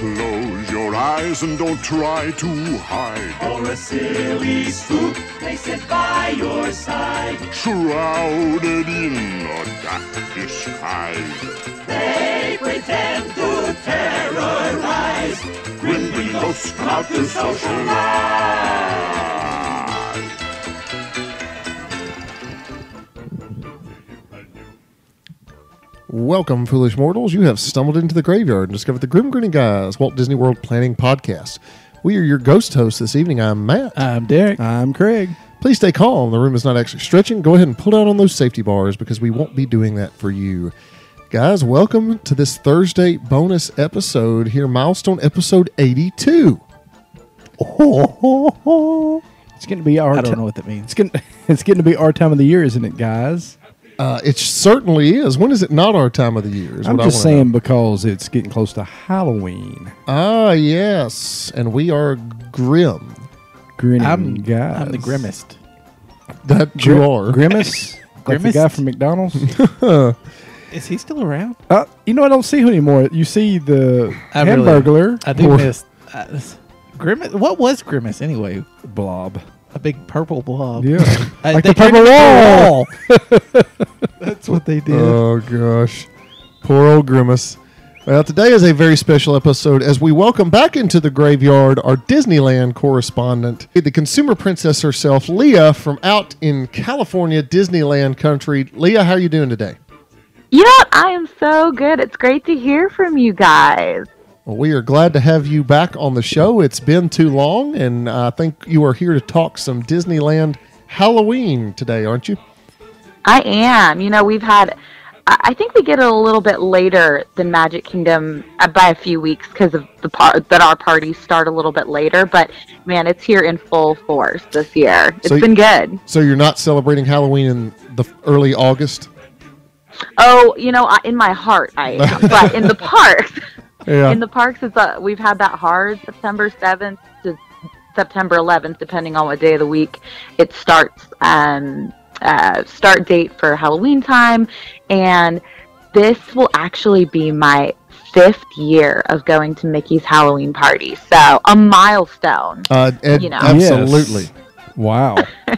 Close your eyes and don't try to hide. For a silly spook, they sit by your side. Shrouded in a dark disguise. They pretend to terrorize. Grim green ghosts come out to socialize. Welcome, foolish mortals. You have stumbled into the graveyard and discovered the Grim Grinning Guys Walt Disney World Planning Podcast. We are your ghost hosts this evening. I'm Matt. I'm Derek. I'm Craig. Please stay calm. The room is not actually stretching. Go ahead and pull down on those safety bars because we won't be doing that for you. Guys, welcome to this Thursday bonus episode here, milestone episode 82. It's getting to be our I don't know what that means. It's getting to be our time of the year, isn't it, guys? It certainly is. When is it not our time of the year? I'm just saying because it's getting close to Halloween. Ah, yes. And we are grim. Grinning guys. I'm the grimmest. That you are. Grimace? Like the guy from McDonald's? Is he still around? You know, I don't see him anymore. You see the I Hamburglar. I do miss Grimace. What was Grimace anyway? Blob. A big purple blob. Yeah. Like They the purple turned wall. That's what they did. Oh, gosh. Poor old Grimace. Well, today is a very special episode as we welcome back into the graveyard our Disneyland correspondent, the consumer princess herself, Leah, from out in California, Disneyland country. Leah, how are you doing today? You know what? I am so good. It's great to hear from you guys. Well, we are glad to have you back on the show. It's been too long, and I think you are here to talk some Disneyland Halloween today, aren't you? I am. You know, I think we get it a little bit later than Magic Kingdom by a few weeks because of that our parties start a little bit later. But, man, it's here in full force this year. It's been good. So you're not celebrating Halloween in the early August? Oh, you know, in my heart I am. But in the parks... Yeah. In the parks, we've had that hard September 7th to September 11th, depending on what day of the week it starts. Start date for Halloween time, and this will actually be my 5th year of going to Mickey's Halloween party. So a milestone. Absolutely. Yes. Wow.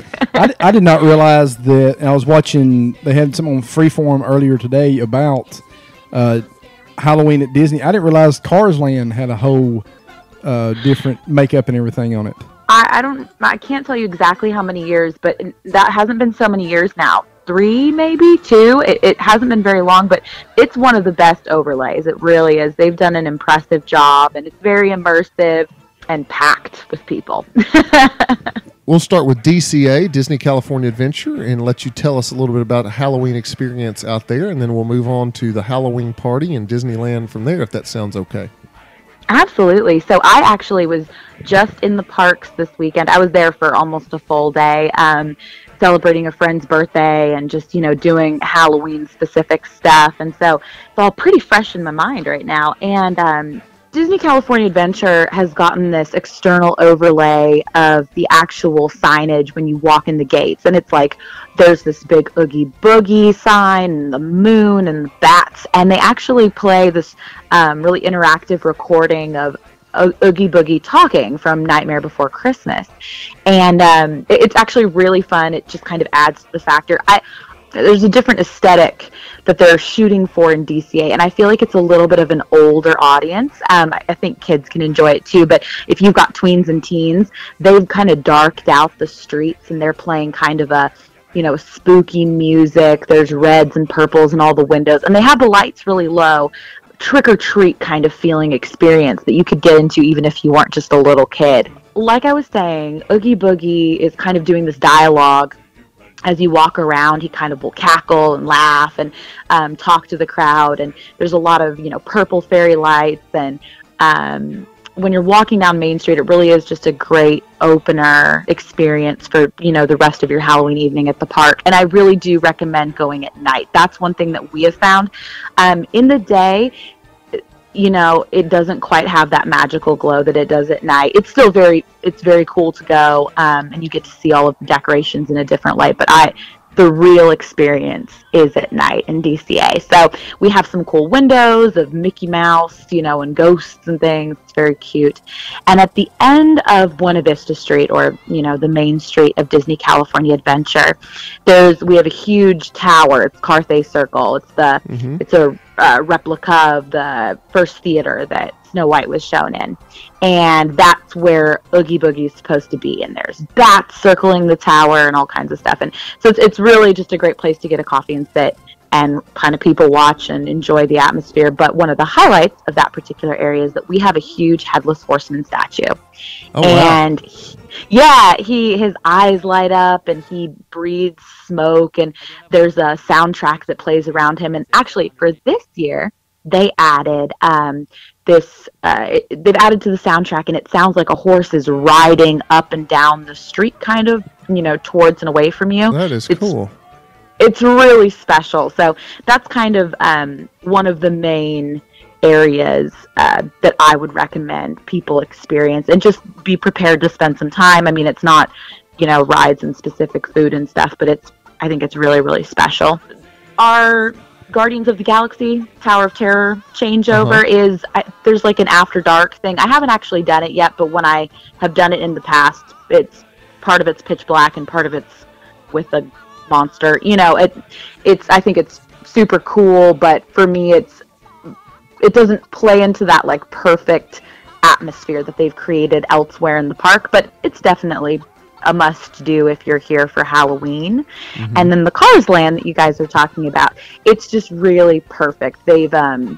I did not realize that. I was watching, they had some on Freeform earlier today about Halloween at Disney. I didn't realize Cars Land had a whole different makeup and everything on it. I can't tell you exactly how many years, but that hasn't been so many years now. 3, maybe 2. It hasn't been very long, but it's one of the best overlays. It really is. They've done an impressive job, and it's very immersive and packed with people. We'll start with DCA, Disney California Adventure, and let you tell us a little bit about a Halloween experience out there, and then we'll move on to the Halloween party in Disneyland from there, if that sounds okay. Absolutely. So I actually was just in the parks this weekend. I was there for almost a full day, celebrating a friend's birthday and just, doing Halloween-specific stuff. And so it's all pretty fresh in my mind right now. And Disney California Adventure has gotten this external overlay of the actual signage when you walk in the gates. And it's like there's this big Oogie Boogie sign and the moon and the bats. And they actually play this really interactive recording of Oogie Boogie talking from Nightmare Before Christmas. And it's actually really fun. It just kind of adds to the factor. There's a different aesthetic that they're shooting for in DCA, and I feel like it's a little bit of an older audience. I think kids can enjoy it too, but if you've got tweens and teens, they've kind of darked out the streets, and they're playing kind of a spooky music. There's reds and purples in all the windows, and they have the lights really low. Trick-or-treat kind of feeling experience that you could get into even if you weren't just a little kid. Like I was saying, Oogie Boogie is kind of doing this dialogue. As you walk around, he kind of will cackle and laugh and talk to the crowd. And there's a lot of, purple fairy lights. And when you're walking down Main Street, it really is just a great opener experience for, the rest of your Halloween evening at the park. And I really do recommend going at night. That's one thing that we have found. In the day, it doesn't quite have that magical glow that it does at night. It's still very cool to go, and you get to see all of the decorations in a different light. But the real experience is at night in DCA. So we have some cool windows of Mickey Mouse, and ghosts and things. It's very cute. And at the end of Buena Vista Street, or the main street of Disney California Adventure, we have a huge tower. It's Carthay Circle. It's a replica of the first theater that Snow White was shown in, and that's where Oogie Boogie is supposed to be. And there's bats circling the tower and all kinds of stuff. And so it's really just a great place to get a coffee and sit and kind of people watch and enjoy the atmosphere. But one of the highlights of that particular area is that we have a huge Headless Horseman statue. Oh, wow. And his eyes light up and he breathes smoke, and there's a soundtrack that plays around him. And actually for this year, they added they've added to the soundtrack, and it sounds like a horse is riding up and down the street, kind of, towards and away from you. That is cool. It's really special. So that's kind of one of the main areas that I would recommend people experience, and just be prepared to spend some time. I mean, it's not, rides and specific food and stuff, but I think it's really, really special. Our Guardians of the Galaxy Tower of Terror changeover there's like an after dark thing. I haven't actually done it yet, but when I have done it in the past, part of it's pitch black and part of it's with a monster. I think it's super cool, but for me it doesn't play into that like perfect atmosphere that they've created elsewhere in the park, but it's definitely a must do if you're here for Halloween. Mm-hmm. And then the Cars Land that you guys are talking about, it's just really perfect. They've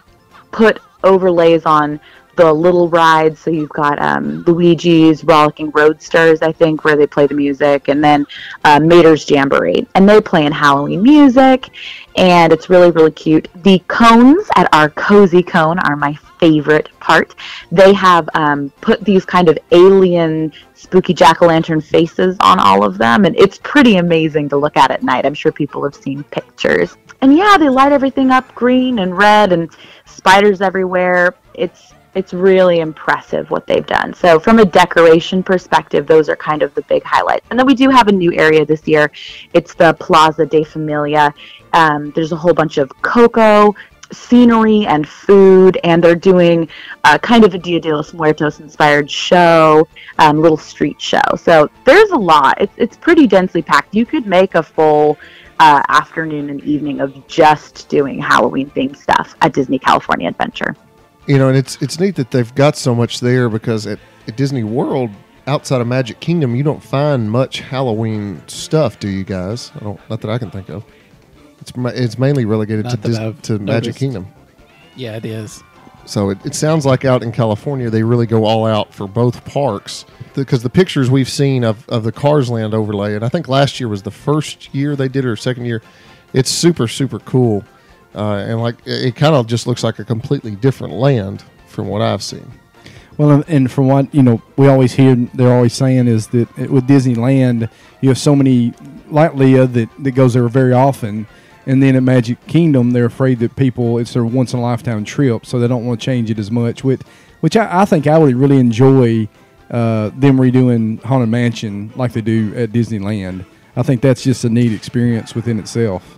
put overlays on the little rides, so you've got Luigi's Rollicking Roadsters, I think, where they play the music, and then Mater's Jamboree, and they play in Halloween music, and it's really, really cute. The cones at our Cozy Cone are my favorite part. They have put these kind of alien spooky jack-o'-lantern faces on all of them, and it's pretty amazing to look at night. I'm sure people have seen pictures. And they light everything up green and red and spiders everywhere. It's really impressive what they've done. So from a decoration perspective, those are kind of the big highlights. And then we do have a new area this year. It's the Plaza de Familia. There's a whole bunch of cocoa, scenery, and food, and they're doing kind of a Dia de los Muertos inspired show, little street show. So there's a lot. It's pretty densely packed. You could make a full afternoon and evening of just doing Halloween themed stuff at Disney California Adventure. And it's neat that they've got so much there, because at Disney World, outside of Magic Kingdom, you don't find much Halloween stuff, do you guys? Not that I can think of. It's mainly relegated to Magic Kingdom. Yeah, it is. So it sounds like out in California, they really go all out for both parks, because the pictures we've seen of the Cars Land overlay, and I think last year was the first year they did it, or second year, it's super, super cool. And like it kind of just looks like a completely different land from what I've seen. Well, and from what we always hear, they're always saying is that with Disneyland, you have so many, like Leah, that goes there very often, and then at Magic Kingdom, they're afraid that it's their once in a lifetime trip, so they don't want to change it as much. Which I think I would really enjoy them redoing Haunted Mansion like they do at Disneyland. I think that's just a neat experience within itself.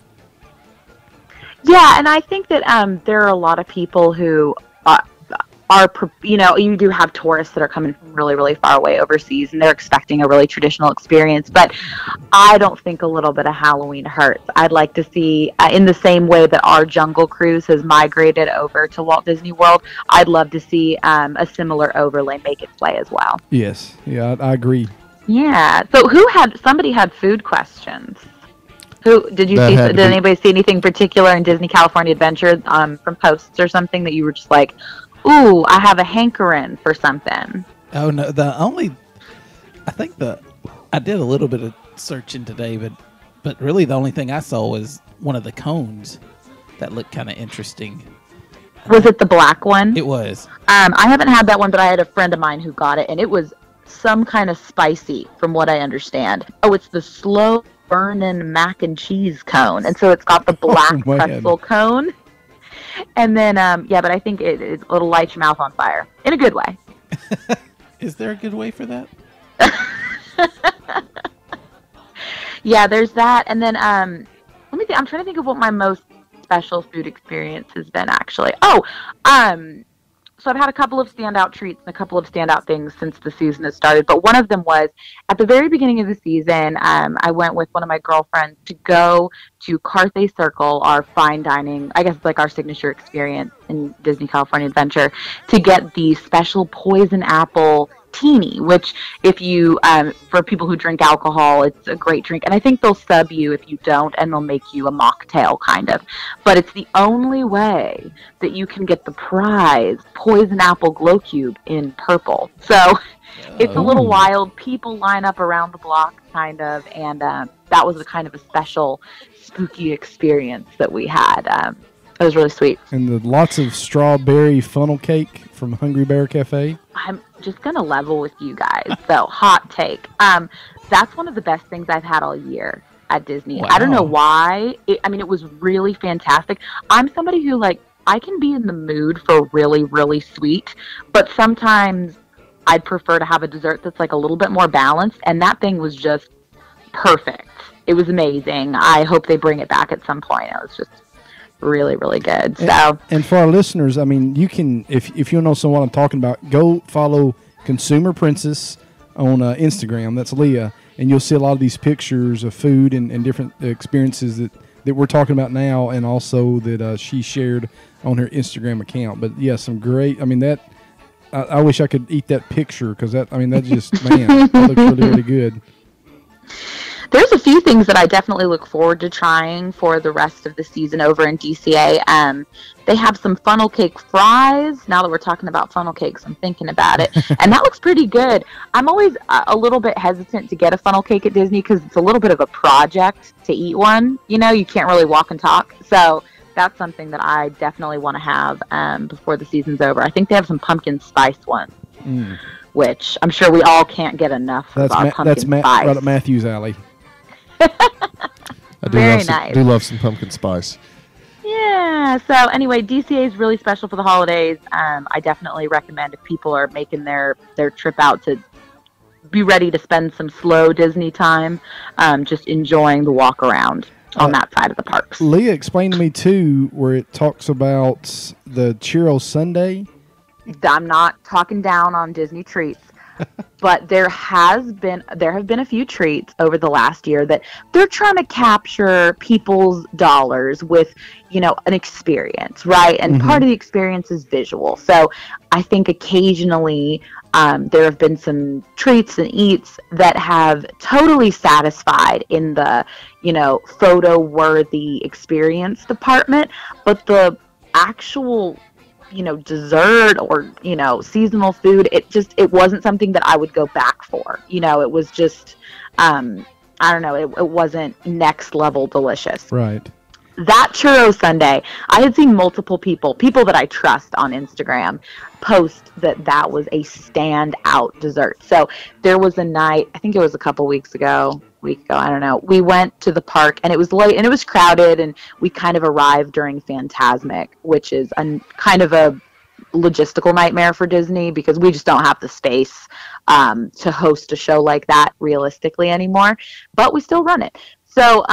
Yeah, and I think that there are a lot of people who you do have tourists that are coming from really, really far away overseas, and they're expecting a really traditional experience, but I don't think a little bit of Halloween hurts. I'd like to see, in the same way that our Jungle Cruise has migrated over to Walt Disney World, I'd love to see a similar overlay make its way as well. Yes, yeah, I agree. Yeah, so somebody had food questions. Did anybody see anything particular in Disney California Adventure from posts or something that you were just like, ooh, I have a hankering for something? Oh no, I did a little bit of searching today, but really the only thing I saw was one of the cones that looked kind of interesting. Was it the black one? It was. I haven't had that one, but I had a friend of mine who got it, and it was some kind of spicy, from what I understand. Oh, it's the slow burning mac and cheese cone, and so it's got the black pretzel cone, and then but I think it'll light your mouth on fire in a good way. Is there a good way for that? Yeah, there's that, and then let me think. I'm trying to think of what my most special food experience has been. Actually, so I've had a couple of standout treats and a couple of standout things since the season has started. But one of them was at the very beginning of the season. I went with one of my girlfriends to go to Carthay Circle, our fine dining, I guess it's like our signature experience in Disney California Adventure, to get the special poison apple teeny, which if you for people who drink alcohol, it's a great drink, and I think they'll sub you if you don't, and they'll make you a mocktail kind of, but it's the only way that you can get the prize poison apple glow cube in purple. So it's a little wild. People line up around the block kind of, and that was a kind of a special spooky experience that we had. It was really sweet. And the lots of strawberry funnel cake from Hungry Bear Cafe. I'm just going to level with you guys. So, hot take. That's one of the best things I've had all year at Disney. Wow. I don't know why. It was really fantastic. I'm somebody who, I can be in the mood for really, really sweet, but sometimes I'd prefer to have a dessert that's, a little bit more balanced, and that thing was just perfect. It was amazing. I hope they bring it back at some point. It was just really, really good. And for our listeners, you can, if you know what I'm talking about, go follow Consumer Princess on Instagram. That's Leah, and you'll see a lot of these pictures of food and different experiences that we're talking about now, and also that she shared on her Instagram account. But yeah, some great. I wish I could eat that picture because that just man, that looks really, really good. There's a few things that I definitely look forward to trying for the rest of the season over in DCA. They have some funnel cake fries. Now that we're talking about funnel cakes, I'm thinking about it. And that looks pretty good. I'm always a little bit hesitant to get a funnel cake at Disney because it's a little bit of a project to eat one. You can't really walk and talk. So that's something that I definitely want to have before the season's over. I think they have some pumpkin spice ones, which I'm sure we all can't get enough of our pumpkin spice. Right up Matthew's alley. I do love some pumpkin spice. Yeah. So anyway, DCA is really special for the holidays. I definitely recommend if people are making their trip out to be ready to spend some slow Disney time, just enjoying the walk around on that side of the parks. Leah explained to me too where it talks about the Churro Sundae. I'm not talking down on Disney treats. But there have been a few treats over the last year that they're trying to capture people's dollars with, an experience, right? And part of the experience is visual. So I think occasionally there have been some treats and eats that have totally satisfied in the, photo-worthy experience department, but the actual dessert or, seasonal food, it wasn't something that I would go back for. It was just, I don't know, it wasn't next level delicious. Right. That Churro Sundae, I had seen multiple people that I trust on Instagram, post that was a standout dessert. So there was a night, I think it was a week ago, I don't know. We went to the park and it was late and it was crowded, and we kind of arrived during Fantasmic, which is kind of a logistical nightmare for Disney because we just don't have the space to host a show like that realistically anymore, but we still run it. So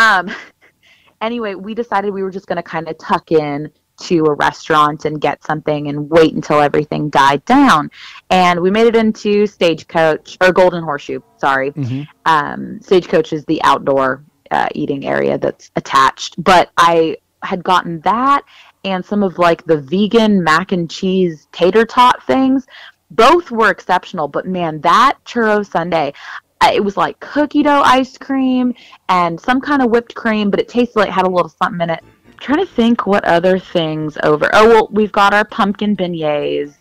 anyway, we decided we were just going to kind of tuck in to a restaurant and get something and wait until everything died down. And we made it into Stagecoach, or Golden Horseshoe, sorry. Stagecoach is the outdoor eating area that's attached. But I had gotten that and some of the vegan mac and cheese tater tot things. Both were exceptional, but man, that Churro Sundae, it was like cookie dough ice cream and some kind of whipped cream, but it tasted like it had a little something in it. I'm trying to think what other things over. Oh, well, we've got our pumpkin beignets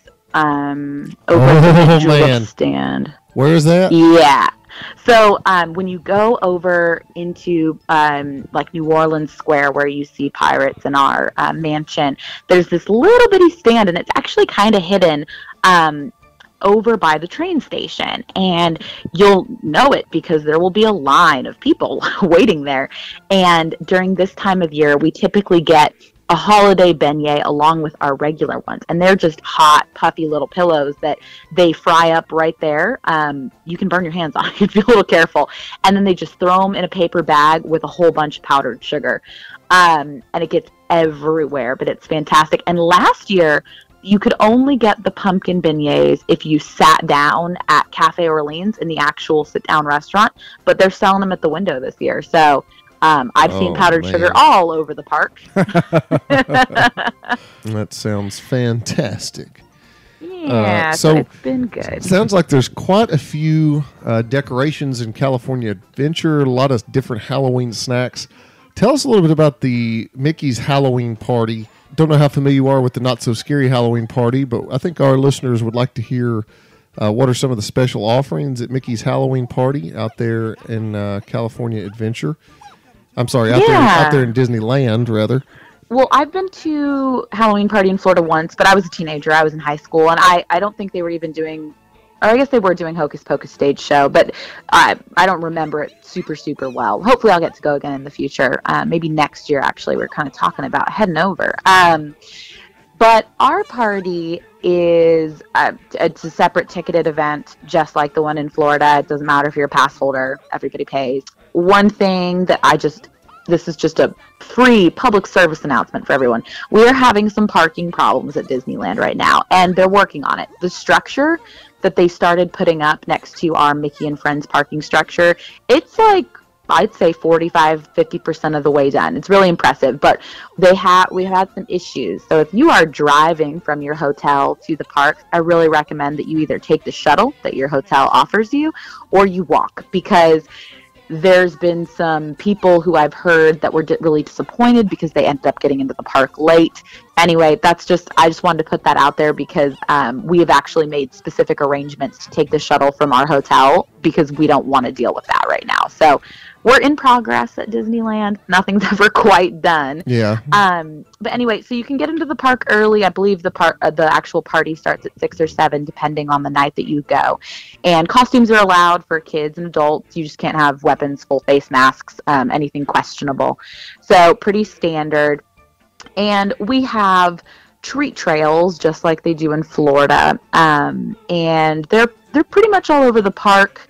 over at the julep stand. Where is that? Yeah. So when you go over into New Orleans Square where you see Pirates and our mansion, there's this little bitty stand, and it's actually kind of hidden over by the train station, and you'll know it because there will be a line of people waiting there. And during this time of year, we typically get a holiday beignet along with our regular ones, and they're just hot, puffy little pillows that they fry up right there. You can burn your hands on it if you're a little careful, and then they just throw them in a paper bag with a whole bunch of powdered sugar, and it gets everywhere, but it's fantastic. And last year, you could only get the pumpkin beignets if you sat down at Cafe Orleans in the actual sit-down restaurant, but they're selling them at the window this year, so I've seen powdered sugar all over the park. That sounds fantastic. Yeah, so it's been good. Sounds like there's quite a few decorations in California Adventure, a lot of different Halloween snacks. Tell us a little bit about the Mickey's Halloween Party. Don't know how familiar you are with the Not So Scary Halloween Party, but I think our listeners would like to hear what are some of the special offerings at Mickey's Halloween Party out there in California Adventure. I'm sorry, out there in Disneyland, rather. Well, I've been to Halloween Party in Florida once, but I was a teenager. I was in high school, and I don't think they were even doing, or I guess they were doing Hocus Pocus stage show, but I don't remember it super, super well. Hopefully I'll get to go again in the future. Maybe next year, actually. We're kind of talking about heading over. But our party is it's a separate ticketed event, just like the one in Florida. It doesn't matter if you're a pass holder. Everybody pays. One thing that this is just a free public service announcement for everyone. We are having some parking problems at Disneyland right now, and they're working on it. The structure that they started putting up next to our Mickey and Friends parking structure, it's like, I'd say 45-50% of the way done. It's really impressive, but we've had some issues. So if you are driving from your hotel to the park, I really recommend that you either take the shuttle that your hotel offers you, or you walk, because there's been some people who I've heard that were really disappointed because they ended up getting into the park late. Anyway, I just wanted to put that out there because we have actually made specific arrangements to take the shuttle from our hotel because we don't want to deal with that right now. So we're in progress at Disneyland. Nothing's ever quite done. Yeah. But anyway, so you can get into the park early. I believe the actual party starts at 6 or 7, depending on the night that you go. And costumes are allowed for kids and adults. You just can't have weapons, full face masks, anything questionable. So pretty standard. And we have treat trails just like they do in Florida. And they're pretty much all over the park.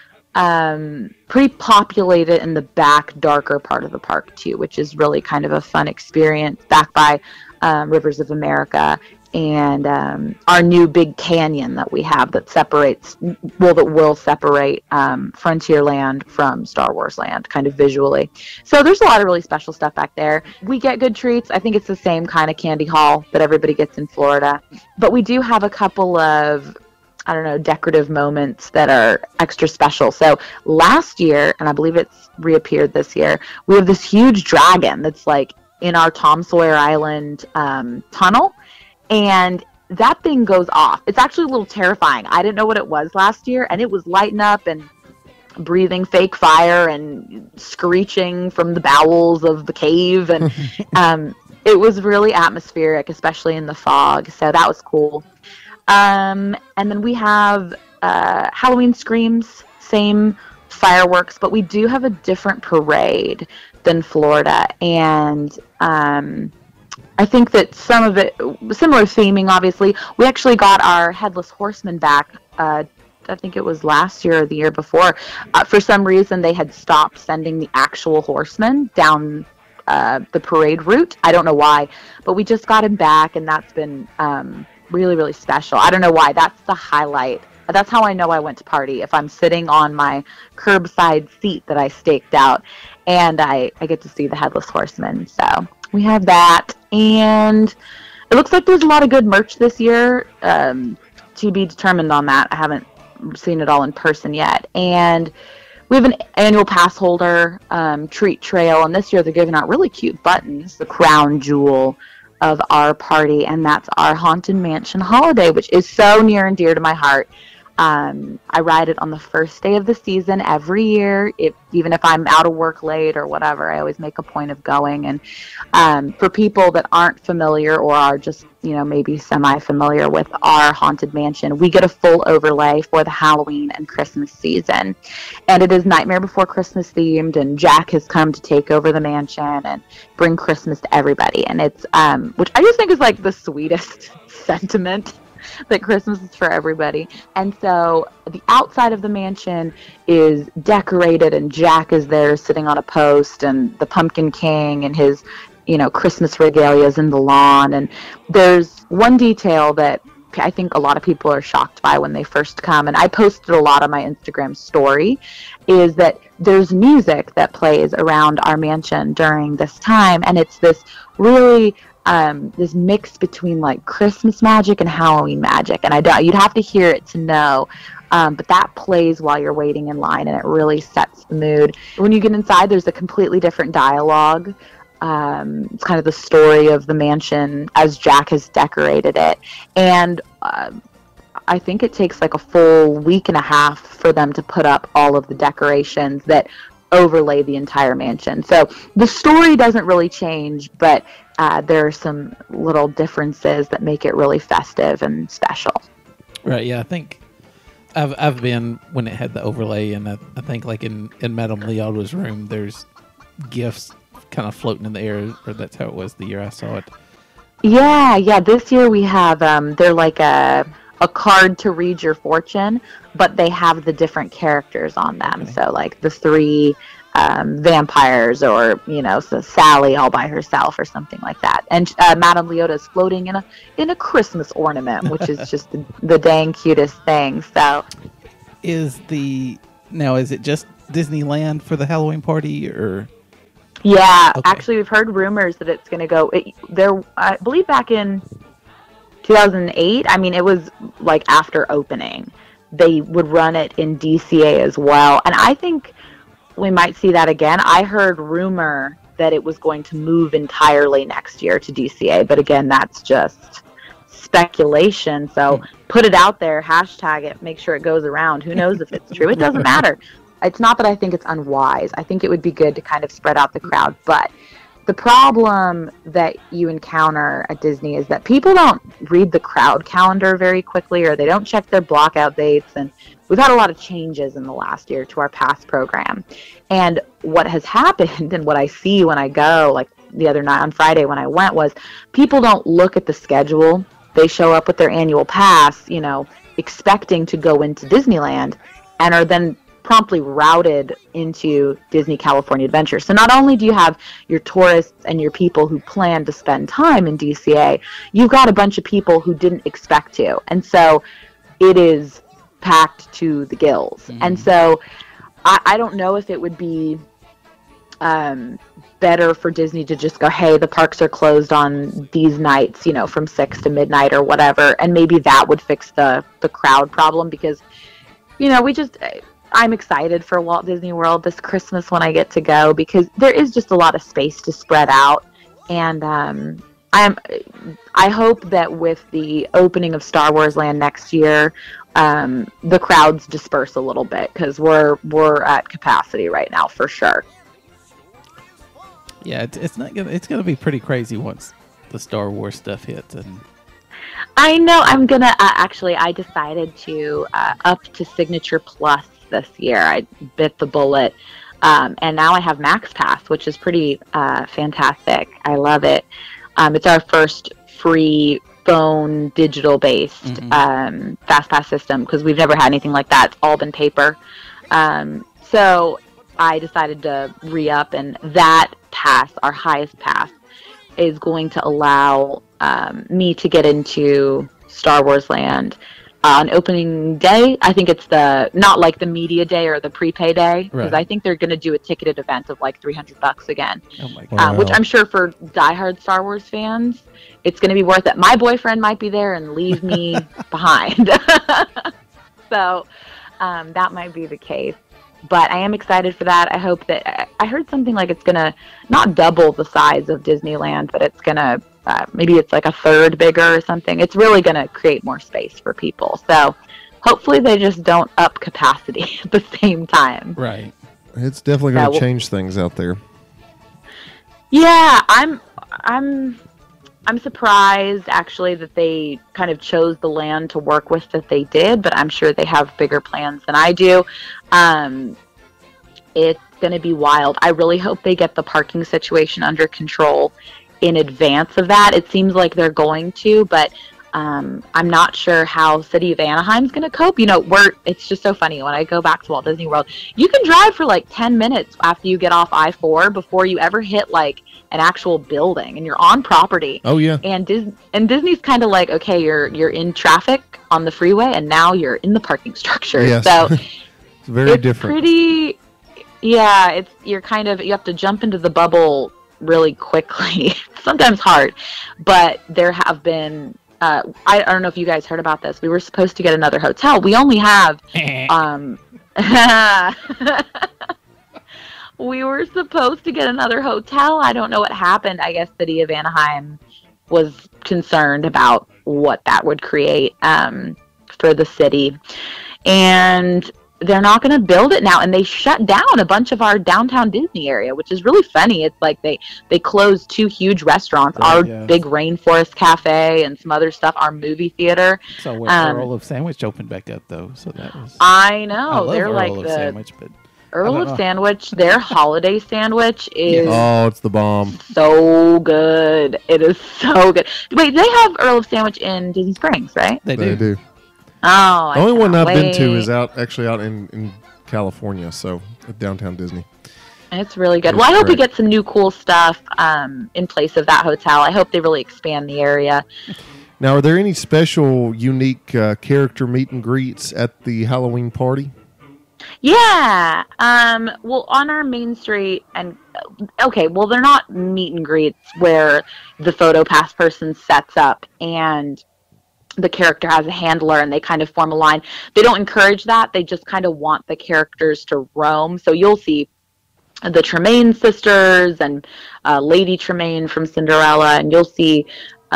Pretty populated in the back, darker part of the park too, which is really kind of a fun experience, back by Rivers of America and our new big canyon that we have that will separate Frontierland from Star Wars Land, kind of visually. So there's a lot of really special stuff back there. We get good treats. I think it's the same kind of candy haul that everybody gets in Florida, but we do have a couple of decorative moments that are extra special. So last year, and I believe it's reappeared this year, we have this huge dragon that's like in our Tom Sawyer Island tunnel, and that thing goes off. It's actually a little terrifying. I didn't know what it was last year, and it was lighting up and breathing fake fire and screeching from the bowels of the cave, and it was really atmospheric, especially in the fog. So that was cool. And then we have Halloween Screams, same fireworks, but we do have a different parade than Florida. And I think that some of it, similar theming, obviously. We actually got our Headless Horseman back, I think it was last year or the year before. For some reason, they had stopped sending the actual horsemen down the parade route. I don't know why, but we just got him back, and that's been really, really special. I don't know why. That's the highlight. That's how I know I went to party. If I'm sitting on my curbside seat that I staked out, and I get to see the Headless Horseman. So we have that, and it looks like there's a lot of good merch this year. To be determined on that. I haven't seen it all in person yet. And we have an annual pass holder treat trail, and this year they're giving out really cute buttons, the crown jewel of our party, and that's our Haunted Mansion holiday, which is so near and dear to my heart. I ride it on the first day of the season every year. Even if I'm out of work late or whatever, I always make a point of going. And for people that aren't familiar or are just maybe semi-familiar with our Haunted Mansion, we get a full overlay for the Halloween and Christmas season. And it is Nightmare Before Christmas themed, and Jack has come to take over the mansion and bring Christmas to everybody. And it's, which I just think is like the sweetest sentiment, that Christmas is for everybody. And so the outside of the mansion is decorated, and Jack is there sitting on a post, and the Pumpkin King and his Christmas regalia is in the lawn. And there's one detail that I think a lot of people are shocked by when they first come, and I posted a lot on my Instagram story, is that there's music that plays around our mansion during this time, and it's this really this mix between like Christmas magic and Halloween magic, and you'd have to hear it to know. But that plays while you're waiting in line, and it really sets the mood. When you get inside, there's a completely different dialogue. It's kind of the story of the mansion as Jack has decorated it, and I think it takes like a full week and a half for them to put up all of the decorations that overlay the entire mansion. So the story doesn't really change, but there are some little differences that make it really festive and special. Right. Yeah. I think I've been when it had the overlay, and I think like in Madame Leota's room, there's gifts kind of floating in the air, or that's how it was the year I saw it. Yeah. This year we have they're like a card to read your fortune, but they have the different characters on them. Okay. So like the 3 vampires, or so Sally all by herself or something like that. And Madame Leota is floating in a Christmas ornament, which is just the dang cutest thing. So is it just Disneyland for the Halloween party, or? Yeah, okay. Actually, we've heard rumors that it's going to go there. I believe back in 2008. I mean, it was like after opening, they would run it in DCA as well, and I think we might see that again. I heard rumor that it was going to move entirely next year to DCA, but again, that's just speculation. So put it out there, hashtag it, make sure it goes around. Who knows if it's true? It doesn't matter. It's not that I think it's unwise. I think it would be good to kind of spread out the crowd. But the problem that you encounter at Disney is that people don't read the crowd calendar very quickly, or they don't check their blockout dates. And we've had a lot of changes in the last year to our pass program. And what has happened, and what I see when I go, like the other night on Friday when I went, was people don't look at the schedule. They show up with their annual pass, expecting to go into Disneyland, and are then promptly routed into Disney California Adventure. So not only do you have your tourists and your people who plan to spend time in DCA, you've got a bunch of people who didn't expect to. And so it is packed to the gills. Mm-hmm. And so I don't know if it would be better for Disney to just go, hey, the parks are closed on these nights, from 6 to midnight or whatever. And maybe that would fix the crowd problem, because, I'm excited for Walt Disney World this Christmas when I get to go, because there is just a lot of space to spread out. And I hope that with the opening of Star Wars Land next year, the crowds disperse a little bit, because we're at capacity right now for sure. Yeah, it's gonna be pretty crazy once the Star Wars stuff hits. And I know I'm gonna I decided to up to Signature Plus this year. I bit the bullet, and now I have Max Pass, which is pretty fantastic. I love it. It's our first free phone digital based fast pass system, because we've never had anything like that. It's all been paper. So I decided to re-up, and that pass, our highest pass, is going to allow me to get into Star Wars Land on opening day. I think it's not like the media day or the prepay day, because I think they're going to do a ticketed event of like $300 again. Oh my God. Which I'm sure for diehard Star Wars fans, it's going to be worth it. My boyfriend might be there and leave me behind. So that might be the case. But I am excited for that. I hope that I heard something like it's going to not double the size of Disneyland, but it's going to maybe it's like a third bigger or something. It's really going to create more space for people. So hopefully they just don't up capacity at the same time. Right. It's definitely going to change things out there. Yeah, I'm I'm surprised actually that they kind of chose the land to work with that they did, but I'm sure they have bigger plans than I do. It's going to be wild. I really hope they get the parking situation under control in advance of that. It seems like they're going to, but I'm not sure how City of Anaheim's going to cope. It's just so funny. When I go back to Walt Disney World, you can drive for like 10 minutes after you get off I-4 before you ever hit like an actual building, and you're on property. Oh yeah. And Disney's kind of like, okay, you're in traffic on the freeway, and now you're in the parking structure. Yes. So it's very different. Pretty. Yeah, you have to jump into the bubble really quickly. Sometimes hard, but there have been. I don't know if you guys heard about this. We were supposed to get another hotel. We only have. We were supposed to get another hotel. I don't know what happened. I guess City of Anaheim was concerned about what that would create for the city, and they're not going to build it now. And they shut down a bunch of our downtown Disney area, which is really funny. It's like they closed 2 huge restaurants, our big Rainforest Cafe and some other stuff, our movie theater. So Earl of Sandwich opened back up though, so that was. I know. I love they're Earl like of the Sandwich, but Earl of Sandwich. Their holiday sandwich is Oh, it's the bomb. so good. It is so good. Wait, they have Earl of Sandwich in Disney Springs, right? they They do. do. Oh, The only one I've been to wait. is out in California, so at downtown Disney. It's really good. It's Well, I hope we great. get some new cool stuff in place of that hotel. I hope they really expand the area. Now, are there any special, unique character meet and greets at the Halloween party? Yeah. Well, on our main street, and okay, well, they're not meet and greets where the photo pass person sets up and the character has a handler and they kind of form a line. They don't encourage that. They just kind of want the characters to roam. So you'll see the Tremaine sisters and Lady Tremaine from Cinderella, and you'll see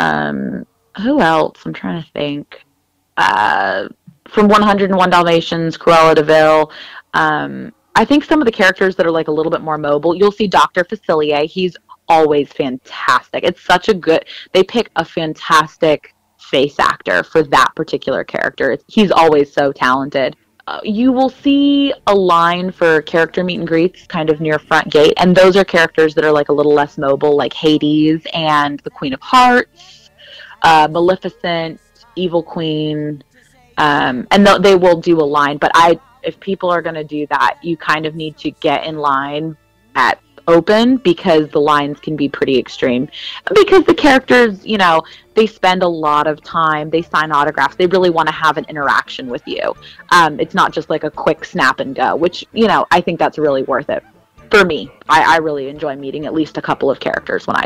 who else? I'm trying to think. From 101 Dalmatians, Cruella de Vil. I think some of the characters that are like a little bit more mobile. You'll see Dr. Facilier. He's always fantastic. It's such a good. They pick a fantastic face actor for that particular character. He's always so talented. You will see a line for character meet and greets kind of near front gate, and those are characters that are like a little less mobile, like Hades and the Queen of Hearts, Maleficent, Evil Queen, and they will do a line. But if people are going to do that, you kind of need to get in line at open, because the lines can be pretty extreme, because the characters, they spend a lot of time, they sign autographs, they really want to have an interaction with you. It's not just like a quick snap and go, which I think that's really worth it for me. I really enjoy meeting at least a couple of characters when I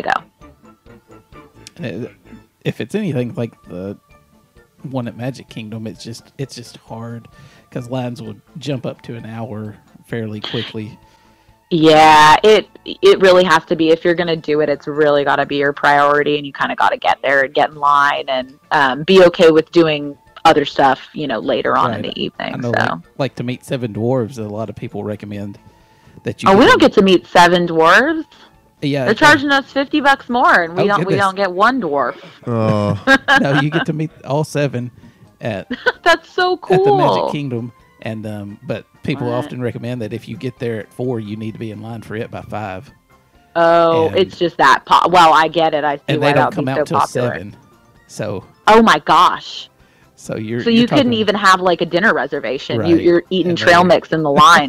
go. If it's anything like the one at Magic Kingdom, it's just hard because lines will jump up to an hour fairly quickly. Yeah, it really has to be. If you're going to do it, it's really got to be your priority, and you kind of got to get there and get in line and be okay with doing other stuff, later on in the evening. I know, so. like to meet 7 dwarves, a lot of people recommend that you. Oh, we don't get to meet 7 dwarves. Yeah, they're charging us $50 more, and we don't get 1 dwarf. Oh, no, you get to meet all 7 at That's so cool. at the Magic Kingdom. And but people often recommend that if you get there at 4, you need to be in line for it by 5. Oh, And- it's just that. Well, I get it. I see And why they that don't would come be out so till popular. 7. So Oh my gosh! so you're So you're you couldn't talking- even have like a dinner reservation. Right. You're eating And trail then- mix in the line.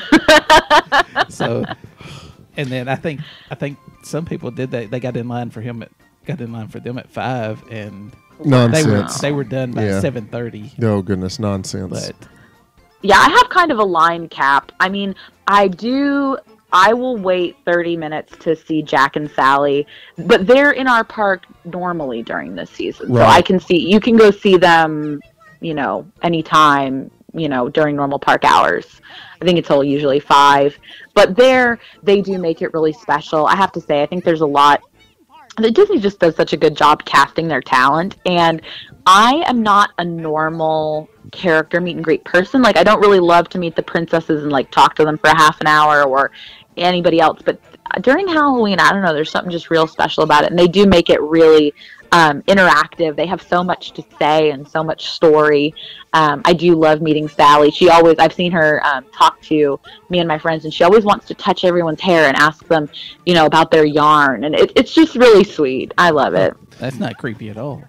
So, and then I think some people did that. They got in line for them at 5, and nonsense. they were done by Yeah. 7:30. Oh, goodness, nonsense. But Yeah, I have kind of a line cap. I mean, I will wait 30 minutes to see Jack and Sally, but they're in our park normally during this season. So Right. you can go see them, anytime, during normal park hours. I think until usually 5. But they do make it really special. I have to say, I think there's a lot. Disney just does such a good job casting their talent, and I am not a normal character meet and greet person. Like, I don't really love to meet the princesses and like talk to them for a half an hour or anybody else, but during Halloween, I don't know, there's something just real special about it. And they do make it really interactive. They have so much to say and so much story. I do love meeting Sally. I've seen her talk to me and my friends, and she always wants to touch everyone's hair and ask them, about their yarn. And it's just really sweet. I love it. That's not creepy at all.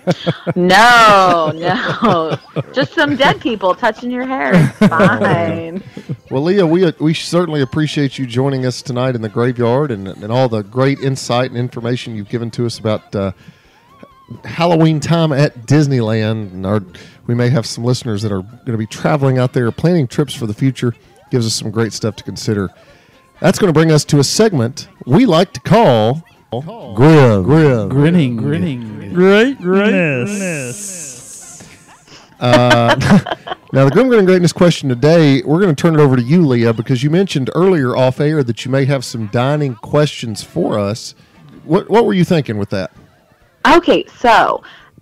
No. Just some dead people touching your hair. It's fine. Well, Leah, we certainly appreciate you joining us tonight in the graveyard and all the great insight and information you've given to us about Halloween time at Disneyland. And we may have some listeners that are going to be traveling out there, planning trips for the future. Gives us some great stuff to consider. That's going to bring us to a segment we like to call Grinning. Now, the Grim Grin Greatness question today, we're going to turn it over to you, Leah, because you mentioned earlier off air that you may have some dining questions for us. What were you thinking with that? Okay, so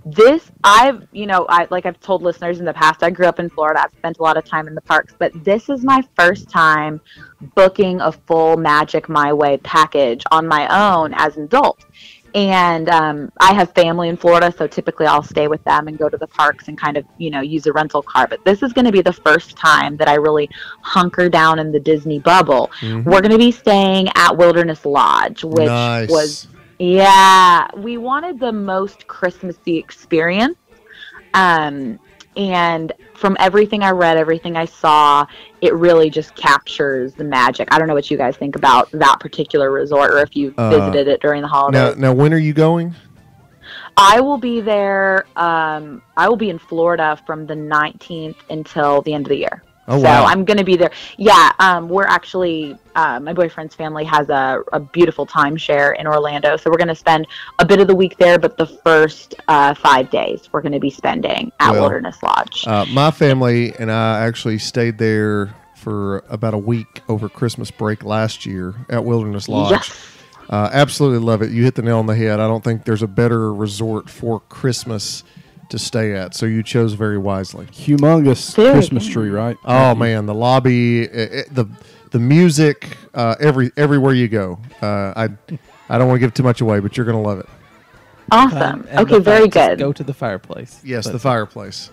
I've told listeners in the past, I grew up in Florida. I've spent a lot of time in the parks, but this is my first time booking a full Magic My Way package on my own as an adult. And I have family in Florida, so typically I'll stay with them and go to the parks and kind of, use a rental car. But this is going to be the first time that I really hunker down in the Disney bubble. Mm-hmm. We're going to be staying at Wilderness Lodge, which was... Yeah, we wanted the most Christmassy experience. And from everything I read, everything I saw, it really just captures the magic. I don't know what you guys think about that particular resort or if you visited it during the holidays. Now, when are you going? I will be there. I will be in Florida from the 19th until the end of the year. Oh, so wow. I'm going to be there. Yeah, we're actually, my boyfriend's family has a beautiful timeshare in Orlando. So we're going to spend a bit of the week there, but the first 5 days we're going to be spending at Wilderness Lodge. My family and I actually stayed there for about a week over Christmas break last year at Wilderness Lodge. Yes. Absolutely love it. You hit the nail on the head. I don't think there's a better resort for Christmas to stay at, so you chose very wisely. Humongous Christmas tree, right? Oh man, the lobby, the music, everywhere you go. I don't want to give too much away, but you're going to love it. Awesome. And Okay, very good. Go to the fireplace. Yes, the fireplace.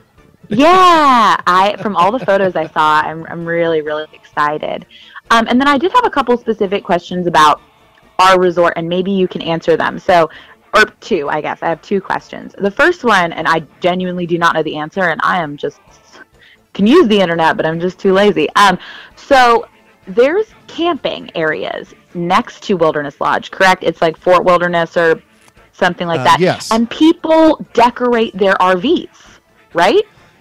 Yeah, from all the photos I saw, I'm really, really excited. And then I did have a couple specific questions about our resort, and maybe you can answer them. Or two, I guess. I have two questions. The first one, and I genuinely do not know the answer, and I am just can use the internet, but I'm just too lazy. So there's camping areas next to Wilderness Lodge, correct? It's like Fort Wilderness or something like that. Yes. And people decorate their RVs, right?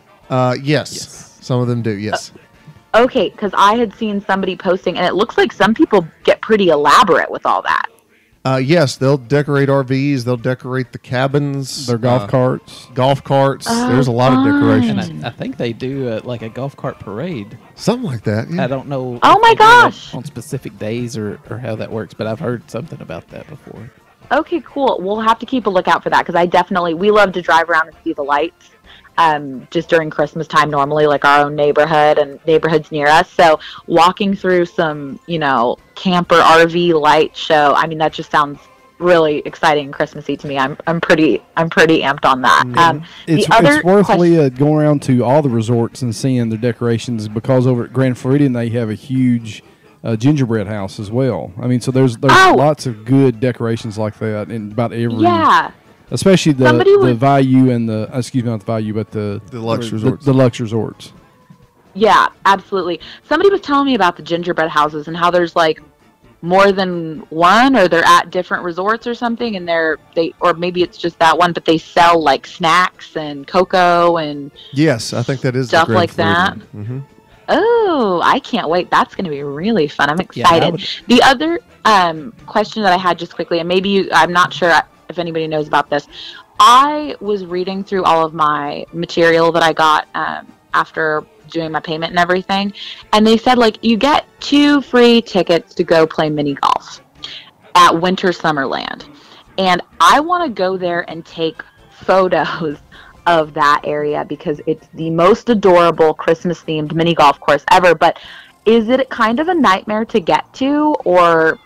Yes. Some of them do, yes. Okay, because I had seen somebody posting, and it looks like some people get pretty elaborate with all that. Yes, they'll decorate RVs. They'll decorate the cabins. Their golf carts. Golf carts. There's a lot of decorations. And I think they do like a golf cart parade. Something like that. Yeah. I don't know. Oh my gosh! On specific days or how that works, but I've heard something about that before. Okay, cool. We'll have to keep a lookout for that because we love to drive around and see the lights. Just during Christmas time, normally, like our own neighborhood and neighborhoods near us. So walking through some, camper RV light show, I mean, that just sounds really exciting and Christmassy to me. I'm pretty amped on that. It's worth, Leah, going around to all the resorts and seeing their decorations because over at Grand Floridian, they have a huge gingerbread house as well. I mean, so there's lots of good decorations like that in about every... Yeah. Especially the Value and the not the Value, but the Lux Resorts. The Lux Resorts. Yeah, absolutely. Somebody was telling me about the gingerbread houses and how there's like more than one, or they're at different resorts or something, and or maybe it's just that one, but they sell like snacks and cocoa and yes, I think that is stuff the Grand like that. Mm-hmm. Oh, I can't wait. That's going to be really fun. I'm excited. The other question that I had just quickly, and maybe I'm not sure if anybody knows about this. I was reading through all of my material that I got after doing my payment and everything, and they said like you get 2 free tickets to go play mini golf at Winter Summerland, and I want to go there and take photos of that area because it's the most adorable Christmas themed mini golf course ever. But is it kind of a nightmare to get to, or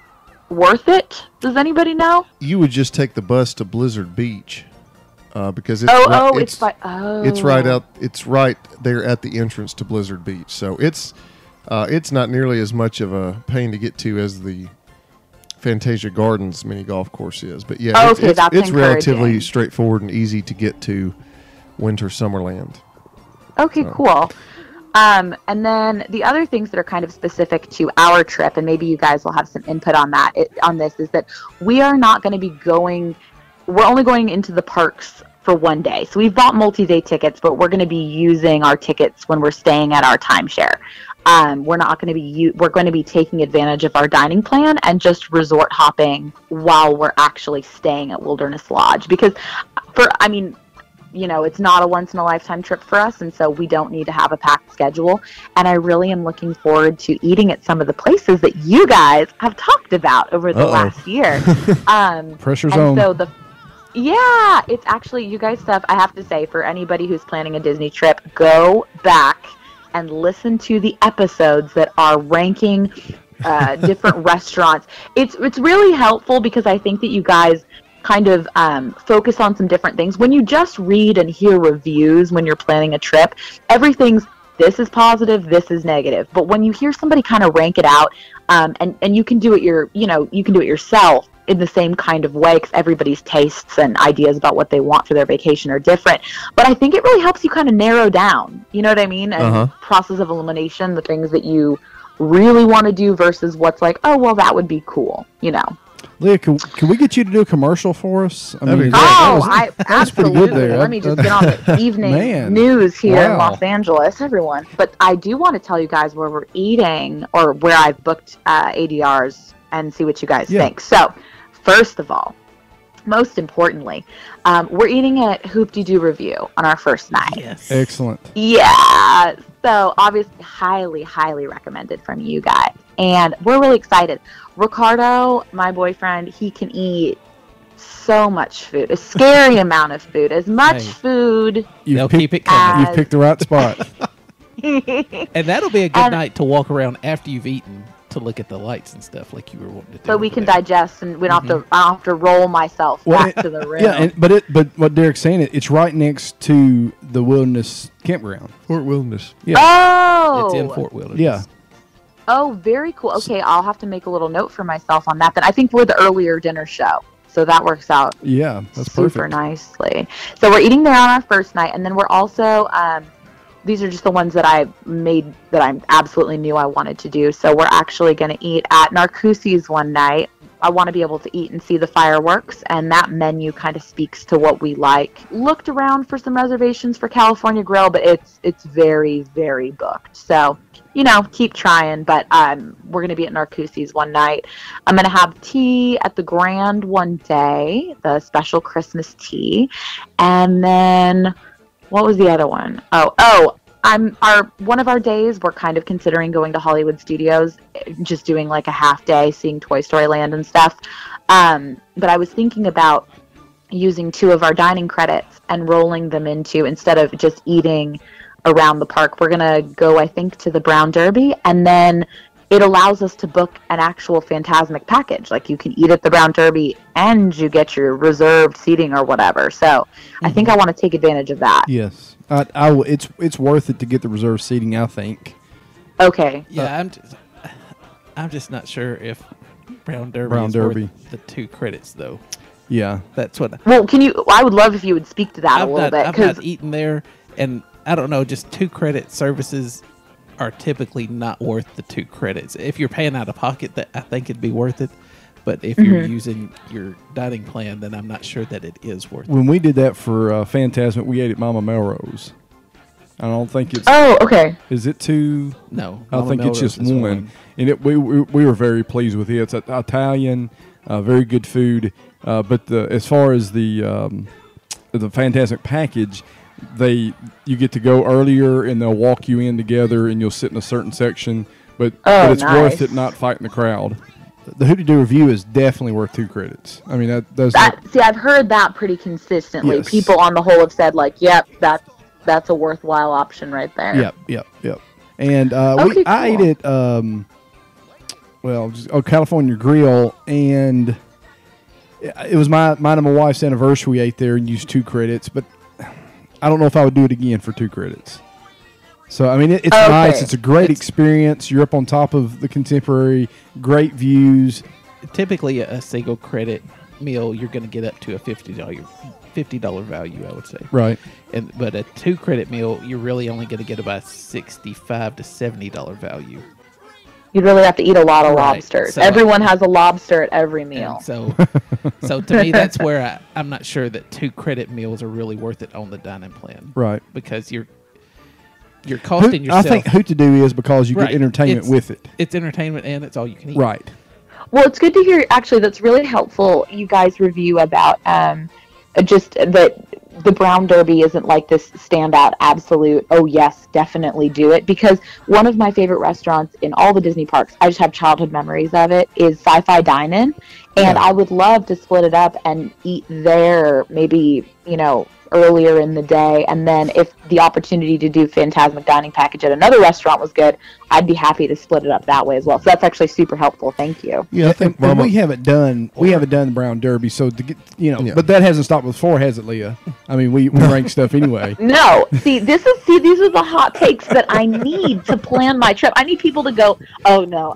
worth it? Does anybody know? You would just take the bus to Blizzard Beach because it's it's right out. It's right there at the entrance to Blizzard Beach. So it's not nearly as much of a pain to get to as the Fantasia Gardens mini golf course is. But yeah, it's relatively straightforward and easy to get to Winter Summerland. Okay, cool. And then the other things that are kind of specific to our trip, and maybe you guys will have some input on that, on this, is that we are not going to be we're only going into the parks for one day. So we've bought multi-day tickets, but we're going to be using our tickets when we're staying at our timeshare. We're going to be taking advantage of our dining plan and just resort hopping while we're actually staying at Wilderness Lodge. Because it's not a once-in-a-lifetime trip for us, and so we don't need to have a packed schedule. And I really am looking forward to eating at some of the places that you guys have talked about over the last year. Pressure's on. So it's actually, you guys stuff, I have to say, for anybody who's planning a Disney trip, go back and listen to the episodes that are ranking different restaurants. It's really helpful because I think that you guys kind of focus on some different things. When you just read and hear reviews when you're planning a trip, everything's this is positive, this is negative. But when you hear somebody kind of rank it out, and you can do it you can do it yourself in the same kind of way, because everybody's tastes and ideas about what they want for their vacation are different. But I think it really helps you kind of narrow down, you know what I mean? And process of elimination, the things that you really want to do versus what's like, oh, well, that would be cool, Leah, can we get you to do a commercial for us? Absolutely. There. Let me just get on the evening news here in Los Angeles, everyone. But I do want to tell you guys where we're eating or where I've booked ADRs and see what you guys think. So, first of all, most importantly, we're eating at Hoop-de-Doo Review on our first night. Yes. Excellent. Yeah. So, obviously, highly, highly recommended from you guys. And we're really excited. Ricardo, my boyfriend, he can eat so much food, a scary amount of food, as much food. They'll keep it coming. You've picked the right spot. And that'll be a good night to walk around after you've eaten to look at the lights and stuff like you were wanting to do. So we can digest and we don't have to roll myself back to the room. Yeah, but what Derek's saying, it's right next to the Wilderness Campground. Fort Wilderness. Yeah. Oh! It's in Fort Wilderness. Yeah. Oh, very cool. Okay, I'll have to make a little note for myself on that. Then I think we're the earlier dinner show, so that works out. Yeah, that's super perfect. nicely. So we're eating there on our first night, and then we're also these are just the ones that I made that I absolutely knew I wanted to do. So we're actually going to eat at Narcoossee's one night. I want to be able to eat and see the fireworks, and that menu kind of speaks to what we like. Looked around for some reservations for California Grill, but it's very, very booked. So, keep trying, but we're going to be at Narcoossee's one night. I'm going to have tea at the Grand one day, the special Christmas tea. And then, what was the other one? One of our days, we're kind of considering going to Hollywood Studios, just doing like a half day, seeing Toy Story Land and stuff. But I was thinking about using 2 of our dining credits and rolling them into, instead of just eating around the park, we're going to go, I think, to the Brown Derby, and then it allows us to book an actual Fantasmic package. Like, you can eat at the Brown Derby and you get your reserved seating or whatever. So I think I want to take advantage of that. Yes. It's worth it to get the reserved seating, I think. Okay. Yeah, I'm just not sure if Brown Derby is worth the 2 credits, though. Yeah. That's what... Well, I would love if you would speak to that a little bit. I've not eaten there, and I don't know, just 2 credit services are typically not worth the 2 credits. If you're paying out of pocket, that I think it'd be worth it. But if you're using your dining plan, then I'm not sure that it is worth it. When we did that for Fantasmic, we ate at Mama Melrose. I don't think it's... Oh, okay. Is it 2? No. I think it's just 1. And we were very pleased with it. It's Italian, very good food. But as far as the Fantasmic package, you get to go earlier and they'll walk you in together and you'll sit in a certain section. But it's worth it not fighting the crowd. The Hoop-de-Doo Review is definitely worth 2 credits. I mean, see, I've heard that pretty consistently. Yes. People on the whole have said, like, yep, that's a worthwhile option right there. Yep. And Okay, I ate at California Grill, and it was mine and my wife's anniversary. We ate there and used 2 credits, but I don't know if I would do it again for 2 credits. So, I mean, it's nice. It's a great experience. You're up on top of the Contemporary, great views. Typically, a single credit meal, you're going to get up to a $50 value, I would say. Right. But a 2 credit meal, you're really only going to get about $65 to $70 value. You'd really have to eat a lot of Right. lobsters. So, Everyone has a lobster at every meal. And so to me, that's where I'm not sure that 2 credit meals are really worth it on the dining plan. Right. Because you're costing I yourself. think Hoot to Do is because you Right. get entertainment with it. It's entertainment and it's all you can eat. Right. Well, it's good to hear, actually, that's really helpful, you guys review about just that the Brown Derby isn't like this standout absolute, oh, yes, definitely do it. Because one of my favorite restaurants in all the Disney parks, I just have childhood memories of it, is Sci-Fi Dine-In. And I would love to split it up and eat there maybe, earlier in the day. And then if the opportunity to do Fantasmic Dining Package at another restaurant was good, I'd be happy to split it up that way as well. So that's actually super helpful. Thank you. Yeah, I think And we haven't done the Brown Derby, so to get but that hasn't stopped before, has it, Leah? I mean, we rank stuff anyway. No, these are the hot takes that I need to plan my trip. I need people to go, oh no,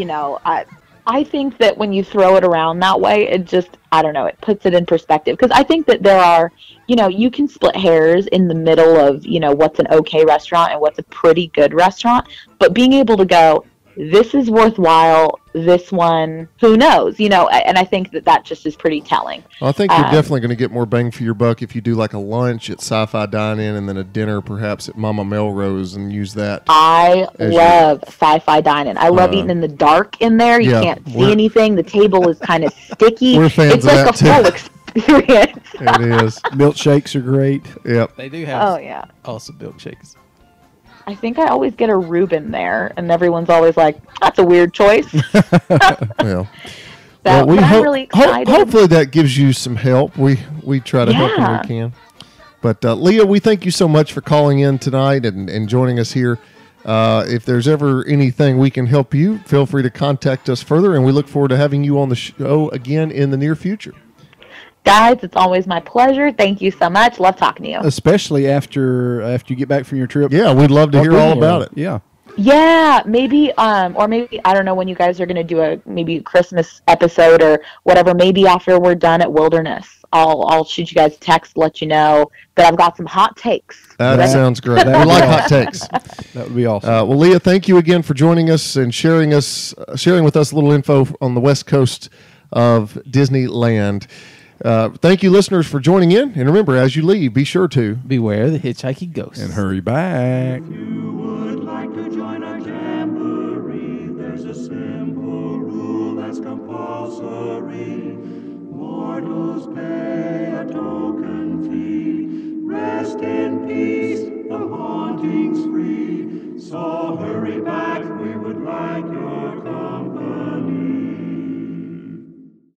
I think that when you throw it around that way, it just, I don't know, it puts it in perspective. Because I think that there are, you can split hairs in the middle of, what's an okay restaurant and what's a pretty good restaurant. But being able to go, this is worthwhile, this one, who knows, and I think that just is pretty telling. I think you're definitely going to get more bang for your buck if you do like a lunch at Sci-Fi Dine-In and then a dinner perhaps at Mama Melrose and use that. I love Sci-Fi Dine-In. I love eating in the dark in there. You can't see anything. The table is kind of sticky. We're fans it's of like that, a full experience. It is. Milkshakes are great. Yep. They do have awesome milkshakes. I think I always get a Reuben there, and everyone's always like, that's a weird choice. Well, I'm really excited. hopefully that gives you some help. We try to help when we can. But Leah, we thank you so much for calling in tonight and joining us here. If there's ever anything we can help you, feel free to contact us further, and we look forward to having you on the show again in the near future. Guys, it's always my pleasure. Thank you so much. Love talking to you. Especially after you get back from your trip. Yeah, we'd love to hear all about it. Yeah. Yeah, maybe, or maybe, I don't know when you guys are going to do a Christmas episode or whatever. Maybe after we're done at Wilderness, I'll shoot you guys a text, let you know that I've got some hot takes. That sounds great. We like hot takes. That would be awesome. Well, Leah, thank you again for joining us and sharing with us a little info on the west coast of Disneyland. Thank you, listeners, for joining in. And remember, as you leave, be sure to beware the hitchhiking ghosts. And hurry back.